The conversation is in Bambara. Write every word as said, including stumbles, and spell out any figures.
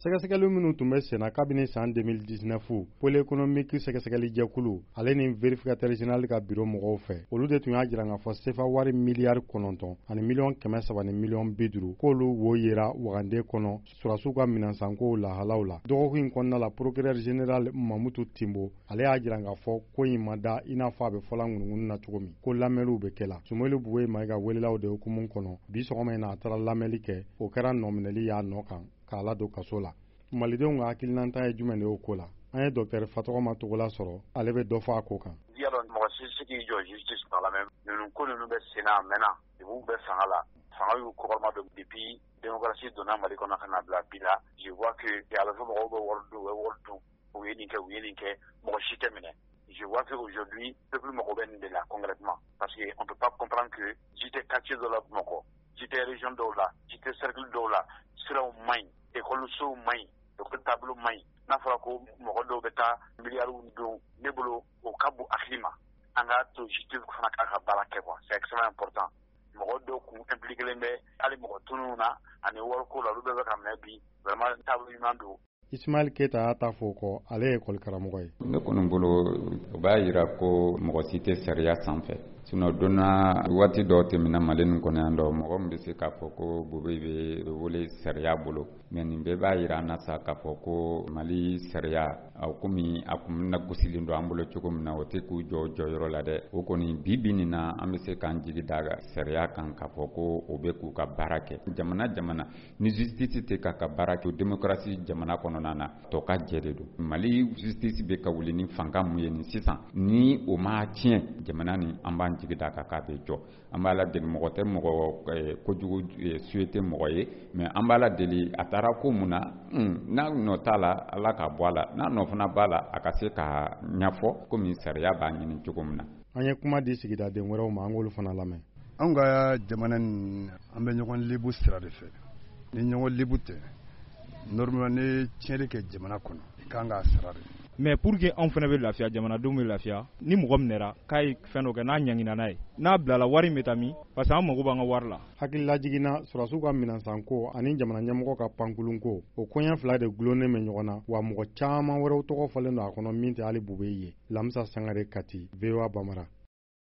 sɛgɛsɛgɛli minnu tun bɛ senna kabini san deux mille dix-neuf pôle économique sɛgɛsɛgɛli jɛkulu ale ni vérificateur général ka bureau mɔgɔw fɛ olu de tun y'a jira k'a fɔ sefa wari miliyari kɔnɔntɔn ani miliyɔn kɛmɛ saba ni miliyɔn bi duuru k'olu wo yera wagande kɔnɔ surasiw ka minɛnsankow lahalaw la. dɔgɔkun in kɔnɔna la procureur général Mamutu Timbo ale y'a jira k'a fɔ ko in ma da i n'a fɔ a bɛ fɔla ŋunuŋunu na cogo min ko lamɛnliw bɛ kɛ la. Sumaworo Buwe Mayiga welelaw de hukumu kɔnɔ bi sɔgɔma in na a taara lamɛnli kɛ o kɛra nɔminɛli y'a nɔ kan k'a ladon kaso la. Malidenw ka hakilinata ye jumɛn de y'o ko la? An ye docteur Fatɔgɔma Togola sɔrɔ ale bɛ dɔ fɔ a ko kan. Mɔgɔ si si k'i jɔ justice par la même ninnu ko ninnu bɛ sen na a mɛnna u bɛ fanga la fanga y'u kɔkɔrɔma don depuis démocratie donna Mali kɔnɔ ka na bila bi la je vois que a bɛ fɔ mɔgɔw bɛ wari dun u bɛ wari dun u ye nin kɛ u ye nin kɛ mɔgɔ si tɛ minɛ. Je vois que aujourd'hui peuple mago bɛ nin de la concrètement parce que on peut pas comprendre que j'étais quartier dɔ la Bamakɔ j'étais région dɔw la j'étais cercle dɔw la siraw man ɲi école-sow man ɲi école tableau man ɲi n'a fɔra ko mɔgɔ dɔw bɛ taa miliyariw don ne bolo o ka bon hakili ma an ka to justice fana k'a ka baara kɛ quoi c'est extrêmement important mɔgɔ dɔw kun impliquelen bɛ hali mɔgɔ tununw na ani wariko la olu bɛɛ bɛ ka minɛ bi vraiment taabolo ɲuman don. Ismaël Keita y'a ta fɔ kɔ ale ye école karamɔgɔ ye. Ne kɔni bolo o b'a yira ko mɔgɔ si tɛ sariya sanfɛ sinon donna waati dɔw tɛmɛna Mali nin kɔnɔ yan dɔ mɔgɔ min bɛ se k'a fɔ ko Bobe bɛ wele sariya bolo mais nin bɛɛ b'a yira an na sa k'a fɔ ko Mali sariya a komi a kun bɛna gosilen don an bolo cogo min na o tɛ k'u jɔ jɔyɔrɔ la dɛ o kɔni bi bi nin na an bɛ se k'an jigi da sariya kan k'a fɔ ko o bɛ k'u ka baara kɛ jamana jamana ni justice tɛ k'a ka baara kɛ démocratie jamana kɔnɔna na tɔ ka jɛ de don Mali justice bɛ ka wuli ni fanga mun ye nin sisan ni o ma tiɲɛ jamana nin an b'an jigi da kan k'a bɛ jɔ an b'a la deli mɔgɔ tɛ mɔgɔ kojugu suye tɛ mɔgɔ ye mais an b'a la deli a taara ko mun na n'a nɔ t'a la Ala ka bɔ a la n'a nɔ fana b'a la a ka se ka ɲɛfɔ komi sariya b'a ɲini cogo min na. An ye kuma di sigidaden wɛrɛw ma an k'olu fana lamɛn. An ka jamana nin an bɛ ɲɔgɔn libu sira de fɛ ni ɲɔgɔn libu tɛ normalement ne tiɲɛli kɛ jamana kɔnɔ i kan k'a sara de. Mais pour que anw fana bɛ lafiya jamanadenw bɛ lafiya ni mɔgɔ minɛra k'a ye fɛn dɔ kɛ n'a ɲangina n'a ye n'a bilala wari bɛ taa min parce que an mago b'an ka wari la. Hakilila jiginna surasiw ka minɛnsanko ani jamana ɲɛmɔgɔ ka pankulunko o koɲɛ fila de gulonnen bɛ ɲɔgɔn na wa mɔgɔ caman wɛrɛw tɔgɔ fɔlen don a kɔnɔ min tɛ hali Bube ye. Lamisa Sangare Kati, V O A Bamara.